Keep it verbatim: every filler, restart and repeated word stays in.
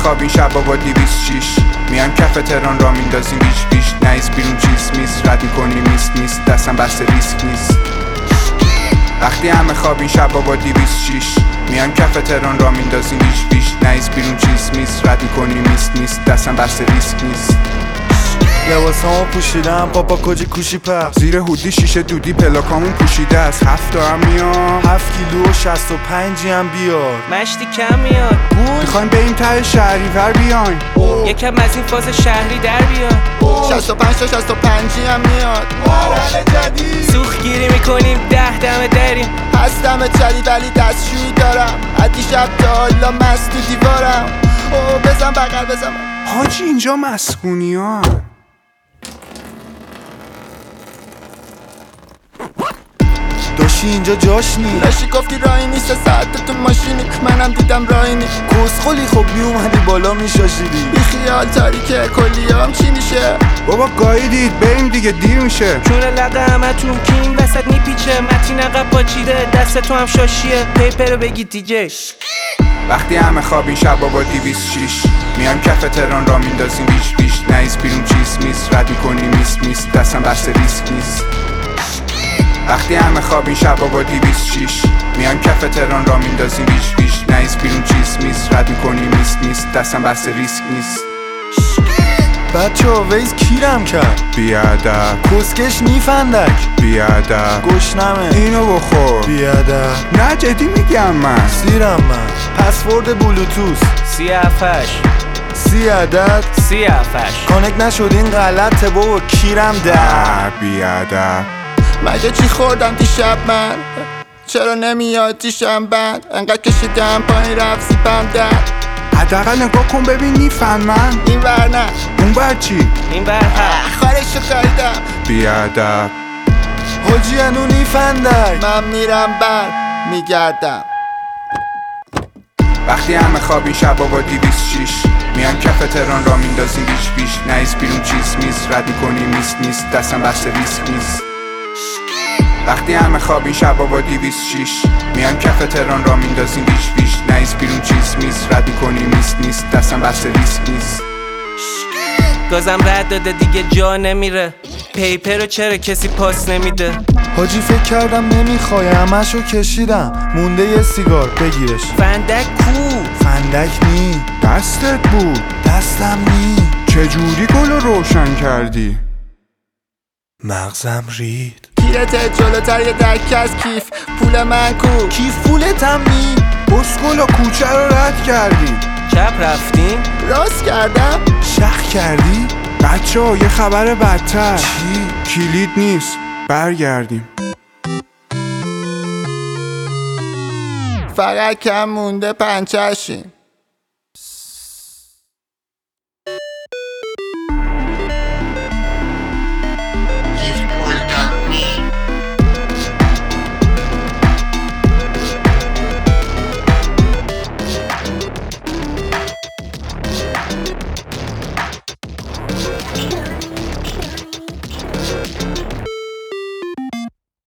خواب این شبا با دیویس شیش میایم کف تهران را میندازیم بیش بیش نایز بیرون چیز میست رد میکنیم میست میست دستم بسته ریسک نیست وقتی همه خواب این شبا با دیویس شیش میایم کف تهران را میندازیم بیش بیش نایز بیرون چیز میست رد میکنیم میست میست دستم بسته ریسک نیست لباسامو پوشیدم پاپا کجی کوشی پر زیر هودی شیشه دودی پلاکامون پوشیده است هفت دارم میام هفت کیلو و شست و پنجی هم بیار مشتی کم میاد میخوایم بریم ته شهریور بیاین یکم از این فاز شهری در بیاد شست و پنج تا شست و پنجی هم میاد مرحله جدید سوخ گیری میکنیم ده دمه دریم هستم جدید ولی دستشویی دارم از دیشب تا حالا مست تو دیوارم او بزن بغل بزن حاجی اینجا مسکونی ها داشتی اینجا جاش نی لاشی گفتی راهی نیست ساعت تو ماشینی منم دیدم راهی نی کسخلی خب میومدی بالا میشاشیدی بی خیال تاریکه کلیام چی میشه بابا گاییدید بریم دیگه دیر میشه چون لقه همه تون که این وسط میپیچه متین عقب پاچیده دست تو هم شاشیه پیپر رو بگی دیگه وقتی همه خواب این شبا با دیویس شیش میایم کف تهران را میندازیم بیش بیش نایز بیرون چیز میست رد میکنیم میست میست دستم بسته ریسک نیست وقتی همه خواب این شبا با دیویس شیش میایم کف تهران را میندازیم بیش بیش نایز بیرون چیز میست رد میکنیم میست میست دستم بسته ریسک نیست بچه ها ویز کیرم کرد بیادب کسکش نیفندک بیادب گشنمه اینو بخور بیادب نه جدی میگم من سیرم من پسورد بلوتوس سی افش سی عدد سی افش کانک نشد این غلطه بابا کیرم در نه بیادب مگه چی خوردم دیشب من چرا نمیاد دیشم بند انقدر کشیدم پایین رفت زیبم در حداقل نگاه کن ببین نیفن من این ور نه اون بر چی این بر هم خارشو خریدم بیادب حاجی انو نیفندک من میرم بر میگردم وقتی همه خواب این شبا با دیویس شیش میایم کف تهران را میندازیم بیش بیش نایز بیرون چیز میست رد میکنیم میست میست دستم بسته ریسک نیست وقتی همه خواب این شبا با دیویس شیش میایم کف تهران را میندازیم بیش بیش نایز بیرون چیز میست رد میکنیم میست میست دستم بسته ریسک نیست گازم رد داده دیگه جا نمیره پیپر رو چرا کسی پاس نمیده حاجی فکر کردم نمیخوای همشو کشیدم مونده یه سیگار بگیرش فندک کو فندک نی دستت بود دستم نی چجوری گل رو روشن کردی؟ مغزم رید پیرته جلوتر یه درک از کیف پول من کو کیف پولتم نی بسکل و کوچه رو رد کردی چپ رفتیم راست کردم شخ کردی؟ بچه ها یه خبر بدتر چی؟ کلید نیست برگردیم فقط کم مونده پنچرشیم